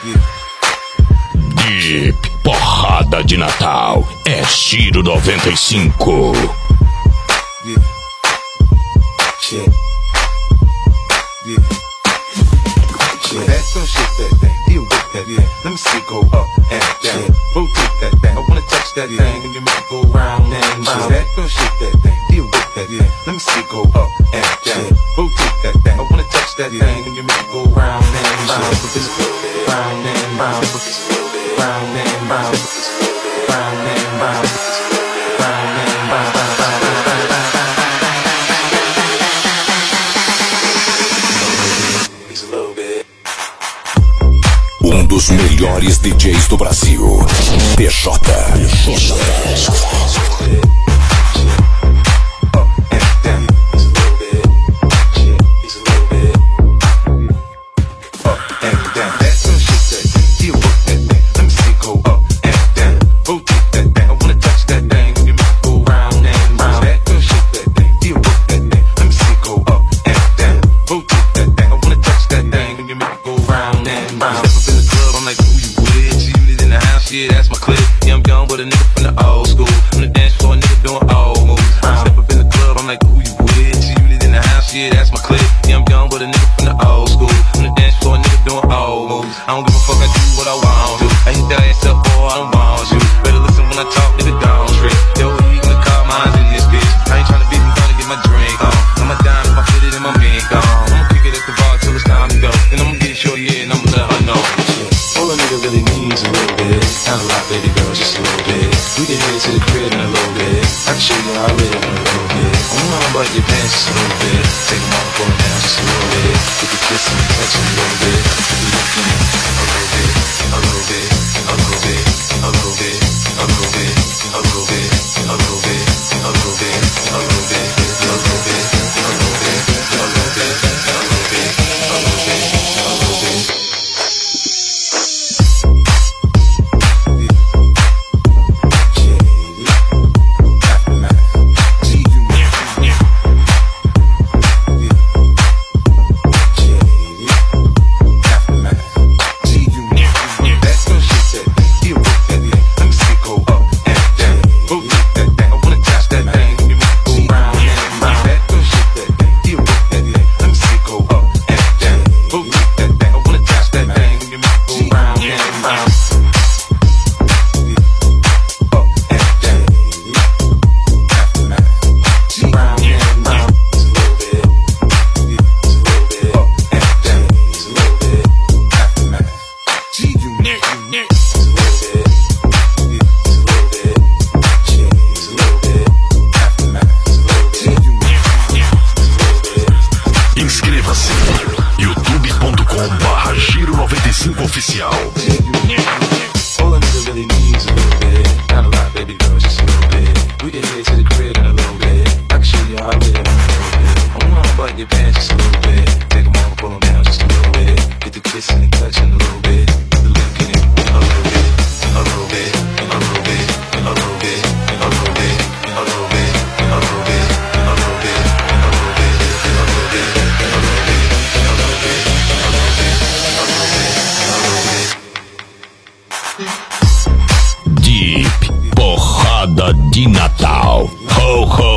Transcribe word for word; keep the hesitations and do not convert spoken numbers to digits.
Deep, porrada de Natal, é Giro noventa e cinco. Yeah. Check. Yeah. Check. That gon' shake that thing. Deal with that. Yeah. Let me see it go up and down. Rotate that thing. I wanna touch that yeah. thing and you make it go round and round. That gon' shake that thing. Deal with that. Yeah. Let me see it go up and down. Rotate that thing. I wanna touch that yeah. thing and you make it go round and round. Round and round. Round and round. Round and round. Round and round. Um dos melhores D Js do Brasil, P J. P J. Yeah, that's my clique. Yeah, I'm young, but a nigga from the old school. On the dance floor, a nigga doing old moves. Step up in the club, I'm like, who you with? See you in the house, yeah, that's my clique. Yeah, I'm young, but a nigga from the old school. On the dance floor, a nigga doing old moves. I don't give a fuck, I do what I want to. I hit that ass up, boy, I don't want you. Better listen when I talk, nigga, don't trick. Yo, he gonna call mines in this bitch. I ain't tryna beat me, gonna get my drink on. I'm a dime if I fit it in my mink on. I'ma kick it at the bar till it's time to go. Then I'ma get short, yeah, and I'ma let her know. All a nigga really needs a little bit. Not a lot, baby girl, just a little bit. We can head to the crib in a little bit. I can show you how I live in a little bit. I don't know about your pants just a little bit. Take them off, pull them down just a little bit. Get the kissing and touching a little bit. A little bit, a little bit, a little bit, a little bit, a little bit, a little bit, a little bit, a little bit, a little bit, a little bit, a little bit, a little bit, a little bit, a little bit, a little bit, a little bit. Deep, porrada de Natal. Ho, ho.